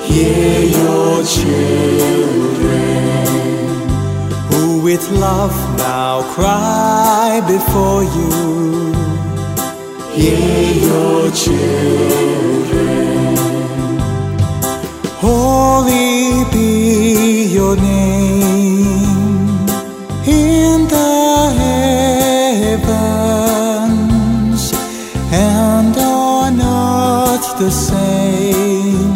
Hear your children, who with love now cry before you. Hear your children. Holy be your name in the heavens, and on earth the same.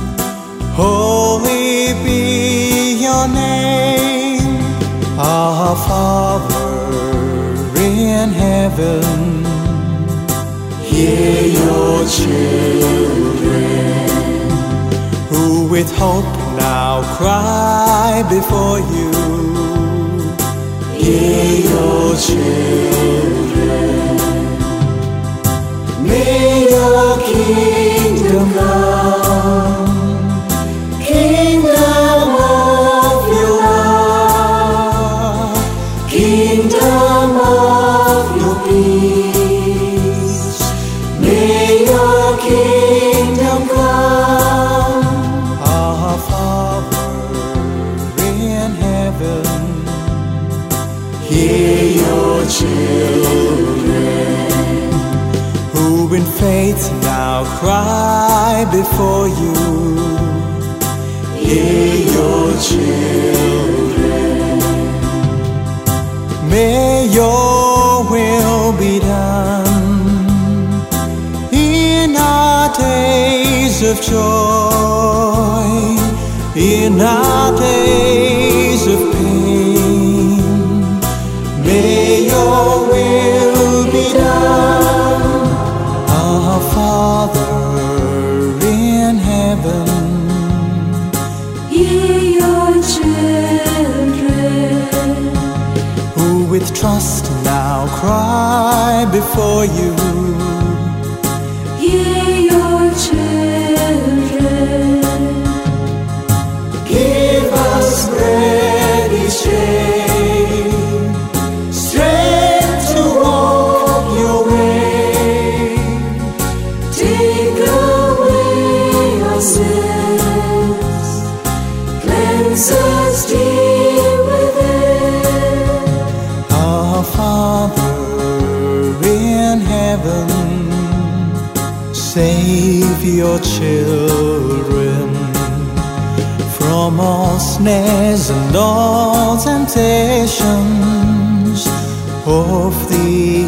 Holy be your name, our Father in heaven. Hear your children, who with hope now cry before you. Hear your children. May your kingdom come, kingdom of your love, kingdom of your peace. May your kingdom come, our Father in heaven. Hear your children, who in faith now cry before you. Hear your children. May your will be done in our days of joy, in our days of pain. May your will be done, our Father in heaven. Hear your children, who with trust now cry before you. hear your children. Give us bread each day, strength to walk your way. Take away our sins, cleanse us deep within. Our Father in heaven, save your children from all snares and all temptations of the